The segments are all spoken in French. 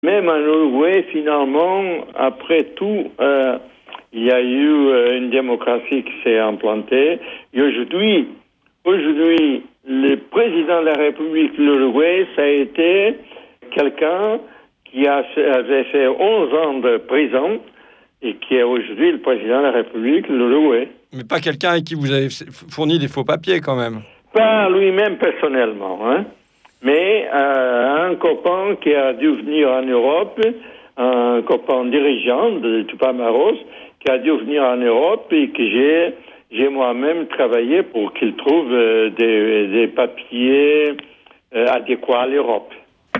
Même en Uruguay, finalement, après tout, il y a eu une démocratie qui s'est implantée. Et aujourd'hui, le président de la République de l'Uruguay, ça a été quelqu'un qui avait fait 11 ans de prison et qui est aujourd'hui le président de la République de l'Uruguay. Mais pas quelqu'un avec qui vous avez fourni des faux papiers, quand même. Pas lui-même personnellement, hein. Mais un copain qui a dû venir en Europe, un copain dirigeant de Tupamaros, qui a dû venir en Europe et que j'ai moi-même travaillé pour qu'il trouve des papiers adéquats à l'Europe.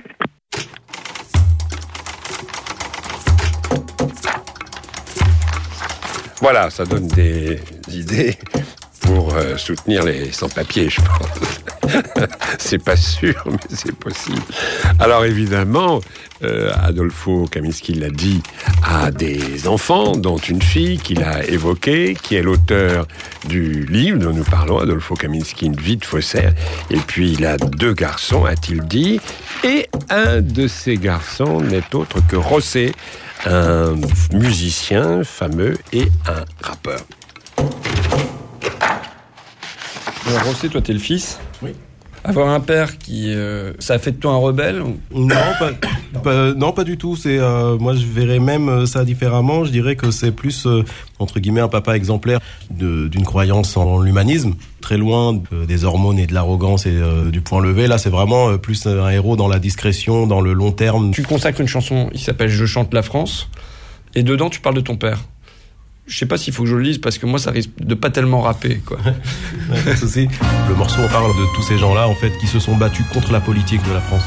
Voilà, ça donne des idées pour soutenir les sans-papiers, je pense. C'est pas sûr, mais c'est possible. Alors évidemment, Adolfo Kaminski l'a dit, a des enfants, dont une fille qu'il a évoquée, qui est l'auteur du livre dont nous parlons, Adolfo Kaminski, Une vie de faussaire. Et puis il a 2 garçons, a-t-il dit, et un de ces garçons n'est autre que José, un musicien fameux et un rappeur. Alors, José, toi, t'es le fils. Oui. Avoir un père qui... ça a fait de toi un rebelle ou... Non, pas du tout. C'est moi, je verrais même ça différemment. Je dirais que c'est plus, entre guillemets, un papa exemplaire d'une croyance en l'humanisme, très loin des hormones et de l'arrogance et du point levé. Là, c'est vraiment plus un héros dans la discrétion, dans le long terme. Tu consacres une chanson qui s'appelle « Je chante la France » et dedans, tu parles de ton père. Je sais pas s'il faut que je le lise parce que moi ça risque de pas tellement rapper, quoi. Pas de souci. Le morceau parle de tous ces gens-là en fait qui se sont battus contre la politique de la France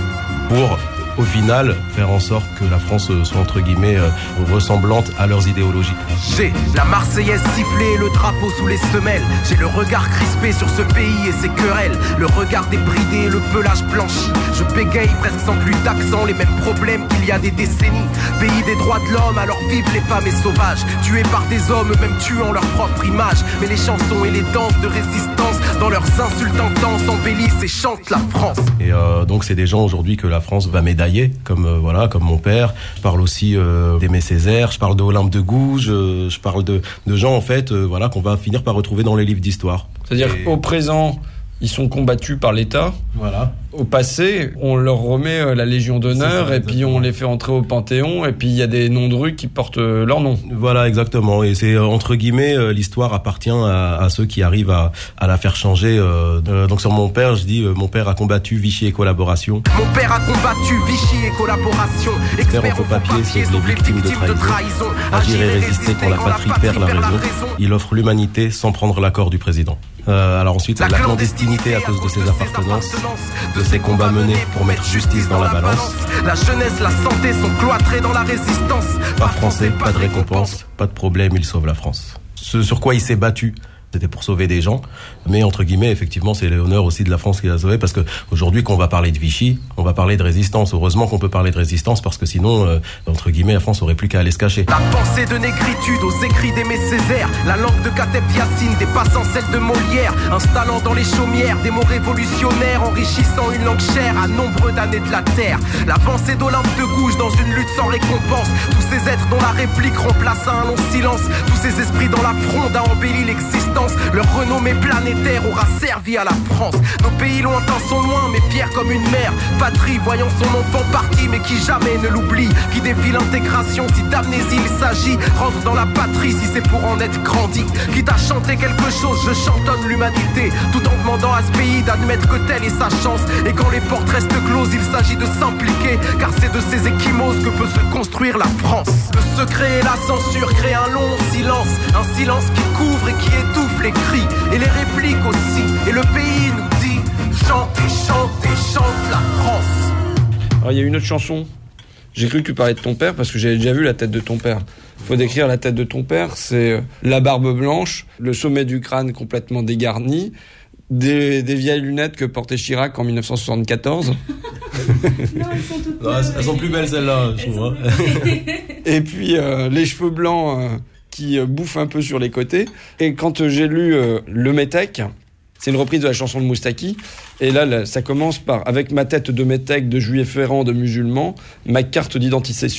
pour au final faire en sorte que la France soit entre guillemets ressemblante à leurs idéologies. J'ai la Marseillaise sifflée, le drapeau sous les semelles. J'ai le regard crispé sur ce pays et ses querelles. Le regard débridé, le pelage blanchi. Je bégaye presque sans plus d'accent, les mêmes problèmes qu'il y a des décennies. Pays des droits de l'homme, alors vivent les femmes et sauvages. Tués par des hommes, même tuant leur propre image. Mais les chansons et les danses de résistance, dans leurs insultes intenses, embellissent et chantent la France. Et donc c'est des gens aujourd'hui que la France va médailler, comme mon père. Je parle aussi d'Aimé Césaire, je parle d'Olympe de Gouges, je parle de gens en fait qu'on va finir par retrouver dans les livres d'histoire. C'est-à-dire qu'au présent, ils sont combattus par l'État. Voilà. Au passé, on leur remet la Légion d'honneur et puis on les fait entrer au Panthéon et puis il y a des noms de rues qui portent leur nom. Voilà, exactement. Et c'est entre guillemets, l'histoire appartient à ceux qui arrivent à la faire changer. Donc sur mon père, je dis mon père a combattu Vichy et collaboration. Mon père a combattu Vichy et collaboration. Expert en faux papier sauve les victimes de trahison. Agir et résister quand la patrie perd la raison. Il offre l'humanité sans prendre l'accord du président. Alors ensuite, c'est la clandestinité à cause de ses appartenances, de ses combats menés pour mettre justice dans la balance. La jeunesse, la santé sont cloîtrées dans la résistance. Pas français, pas de récompense, pas de problème, il sauve la France. Ce sur quoi il s'est battu, c'était pour sauver des gens, mais entre guillemets, effectivement, c'est l'honneur aussi de la France qui l'a sauvé, parce que aujourd'hui, quand on va parler de Vichy, on va parler de résistance. Heureusement qu'on peut parler de résistance, parce que sinon, entre guillemets, la France aurait plus qu'à aller se cacher. La pensée de négritude aux écrits d'Aimé Césaire, la langue de Kateb Yassine dépassant celle de Molière, installant dans les chaumières des mots révolutionnaires, enrichissant une langue chère à nombreux d'années de la terre. La pensée d'Olympe de Gouges dans une lutte sans récompense, tous ces êtres dont la réplique remplaça un long silence, tous ces esprits dans la fronde a embelli l'existence. Leur renommée planétaire aura servi à la France. Nos pays lointains sont loin mais fiers comme une mère patrie voyant son enfant parti mais qui jamais ne l'oublie, qui défie l'intégration si d'amnésie il s'agit, rentre dans la patrie si c'est pour en être grandi. Quitte à chanter quelque chose, je chantonne l'humanité, tout en demandant à ce pays d'admettre que telle est sa chance. Et quand les portes restent closes, il s'agit de s'impliquer, car c'est de ces échymoses que peut se construire la France. Le secret et la censure créent un long silence, un silence qui couvre et qui étouffe les cris et les répliques aussi. Et le pays nous dit chantez, chantez, chante la France. Alors il y a une autre chanson. J'ai cru que tu parlais de ton père parce que j'avais déjà vu la tête de ton père. Il faut décrire la tête de ton père. C'est la barbe blanche, le sommet du crâne complètement dégarni, des vieilles lunettes que portait Chirac en 1974. Non, elles sont toutes non, elles sont plus belles celles-là, je trouve. Et puis les cheveux blancs qui bouffent un peu sur les côtés. Et quand j'ai lu Le Métèque, C'est une reprise de la chanson de Moustaki. Et là, ça commence par « Avec ma tête de métèque, de juif errant, de musulman, ma carte d'identité